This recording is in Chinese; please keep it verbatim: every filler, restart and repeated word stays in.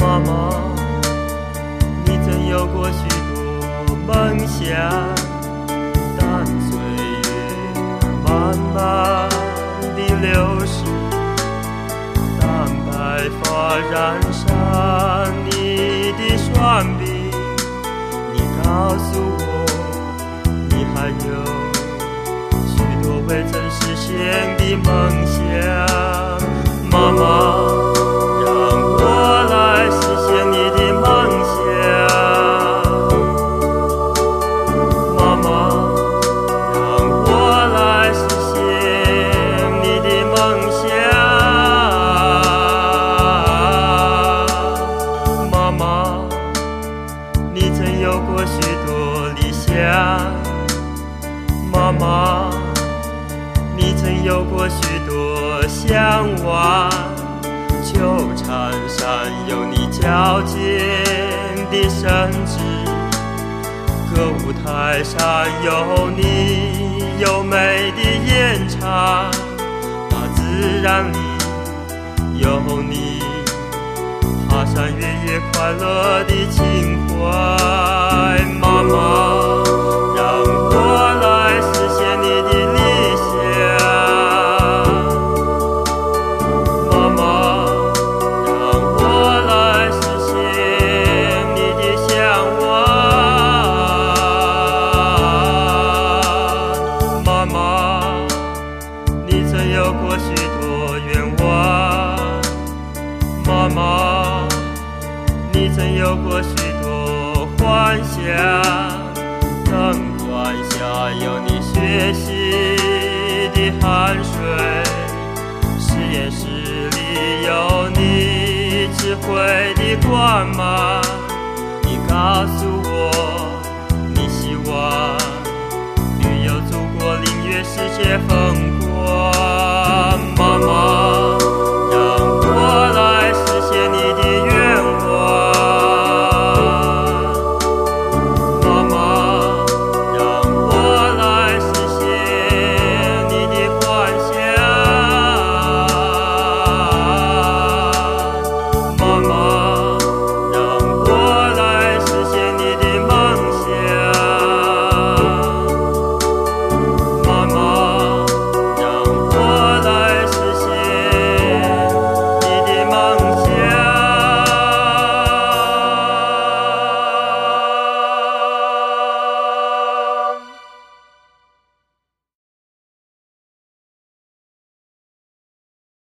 妈妈，你曾有过许多梦想，但岁月慢慢地流逝，当白发染上你的双鬓，你告诉我，你还有许多未曾实现的梦想。妈妈，让我来实现你的梦想。妈妈，让我来实现你的梦想。妈妈，你曾有过许多理想。妈妈，你曾有过许多向往，球场上有你矫健的身姿，歌舞台上有你优美的演唱，大自然里有你爬山越野快乐的情怀。妈妈，让我来实现你的理想。妈妈，让我来实现你的向往。妈妈，你曾有过许多愿望。妈妈，你曾有过许多幻想，灯光下有你学习的汗水，实验室里有你智慧的光芒。你告诉我，你希望旅游祖国，领略世界风光。